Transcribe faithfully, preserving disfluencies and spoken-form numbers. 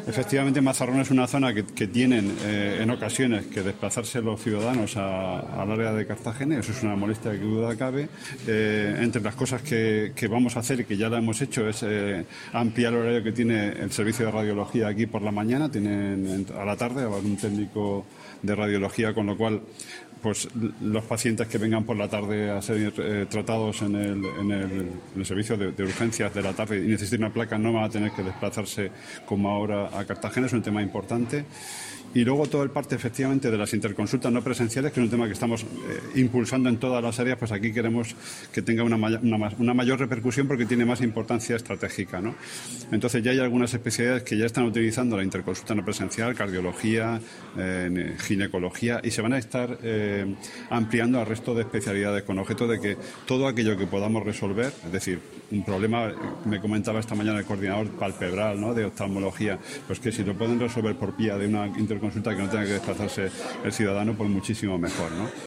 Efectivamente, Mazarrón es una zona que, que tienen eh, en ocasiones que desplazarse los ciudadanos a, al área de Cartagena, eso es una molestia que duda cabe. Eh, entre las cosas que, que vamos a hacer y que ya la hemos hecho es eh, ampliar el horario que tiene el servicio de radiología aquí por la mañana, tienen a la tarde un técnico de radiología, con lo cual pues los pacientes que vengan por la tarde a ser eh, tratados en el, en el, en el servicio de, de urgencias de la tarde y necesiten una placa no van a tener que desplazarse como ahora a Cartagena, es un tema importante. Y luego todo el parte efectivamente de las interconsultas no presenciales, que es un tema que estamos eh, impulsando en todas las áreas, pues aquí queremos que tenga una, may una, una mayor repercusión porque tiene más importancia estratégica, ¿no? Entonces ya hay algunas especialidades que ya están utilizando la interconsulta no presencial, cardiología, eh, ginecología, y se van a estar eh, ampliando al resto de especialidades con objeto de que todo aquello que podamos resolver, es decir, un problema, me comentaba esta mañana el coordinador palpebral, ¿no?, de oftalmología, pues que si lo pueden resolver por vía de una interconsulta consulta que no tenga que desplazarse el ciudadano, pues muchísimo mejor, ¿no?